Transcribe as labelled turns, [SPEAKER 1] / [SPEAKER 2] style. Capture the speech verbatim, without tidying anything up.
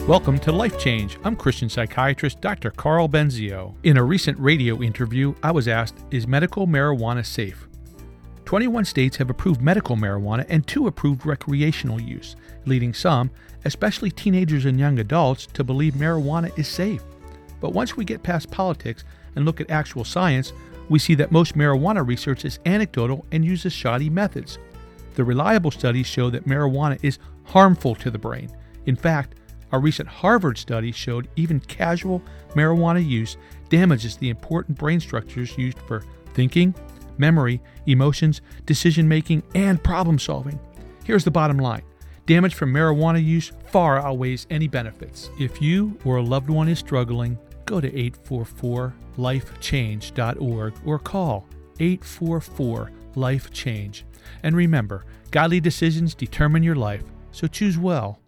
[SPEAKER 1] Welcome to Life Change. I'm Christian psychiatrist Doctor Carl Benzio. In a recent radio interview, I was asked, is medical marijuana safe? twenty-one states have approved medical marijuana and two approved recreational use, leading some, especially teenagers and young adults, to believe marijuana is safe. But once we get past politics and look at actual science, we see that most marijuana research is anecdotal and uses shoddy methods. The reliable studies show that marijuana is harmful to the brain. In fact, a recent Harvard study showed even casual marijuana use damages the important brain structures used for thinking, memory, emotions, decision-making, and problem-solving. Here's the bottom line. Damage from marijuana use far outweighs any benefits. If you or a loved one is struggling, go to eight four four life change dot org or call eight four four life change. And remember, godly decisions determine your life, so choose well.